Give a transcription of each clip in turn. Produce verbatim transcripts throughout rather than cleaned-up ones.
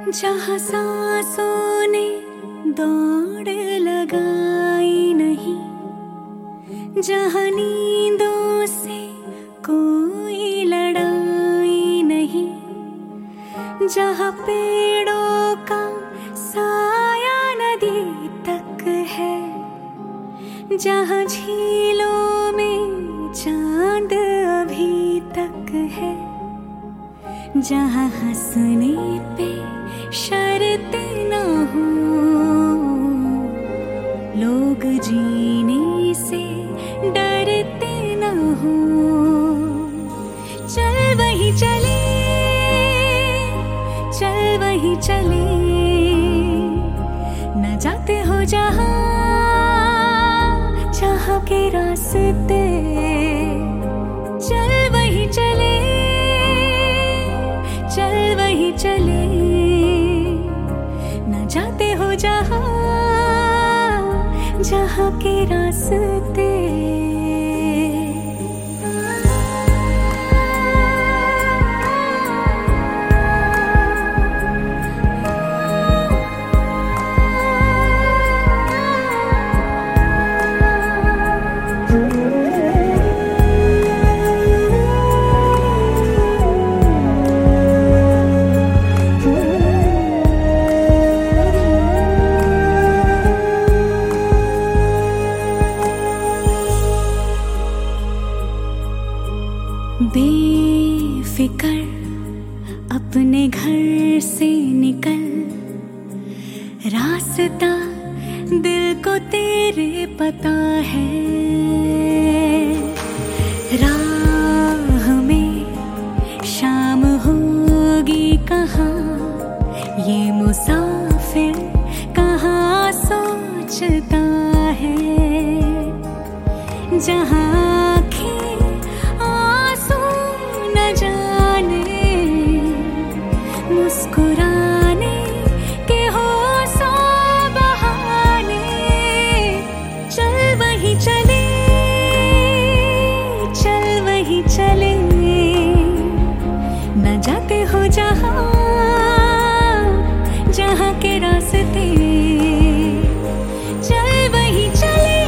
जहाँ सांसों ने दौड़ लगाई नहीं, जहाँ नींदों से कोई लड़ाई नहीं, जहाँ पेड़ों का साया नदी तक है, जहाँ झीलों में चांद अभी तक है, जहाँ हंसने पे शर्त न हो, लोग जीने से डरते न हो। चल वही चले, चल वही चले, न जाते हो जहाँ जहाँ के रास्ते। चल वही चले, चल वही चले, न जाते हो जहाँ जहाँ के रास्ते। बेफिकर अपने घर से निकल, रास्ता दिल को तेरे पता है। राह में शाम होगी कहाँ, ये मुसाफिर कहाँ सोचता है। जहाँ मुस्कुराने के हो सौ बहाने, चल वही चले, चल वही चले, न जाते हो जहाँ जहाँ के रास्ते। चल वही चले,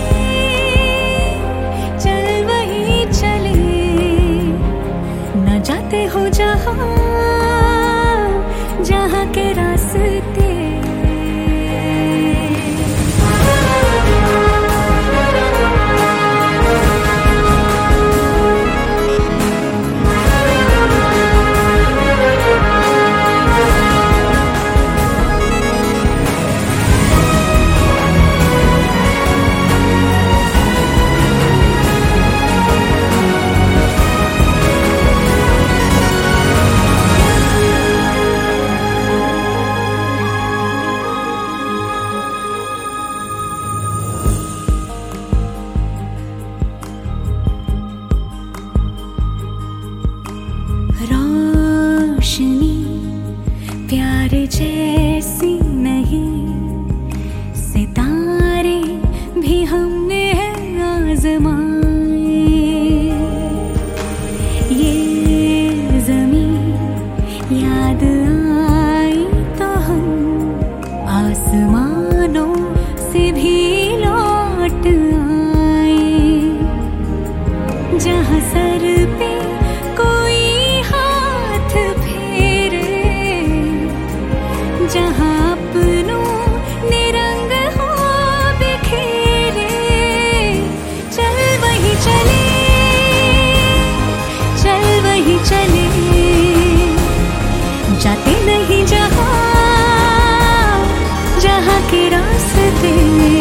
चल वही चले, न जाते हो जहाँ जहाँ के रास्ते। रोशनी प्यार जैसी नहीं, सितारे भी हमने आजमाए। ये ज़मीं याद आई तो हम आसमानों से भी लौट आए। जहाँ सर पे जहाँ अपनों ने रंग हो बिखेरे, चल वही चले, चल वही चले, जाते नहीं जहाँ जहाँ के रास्ते।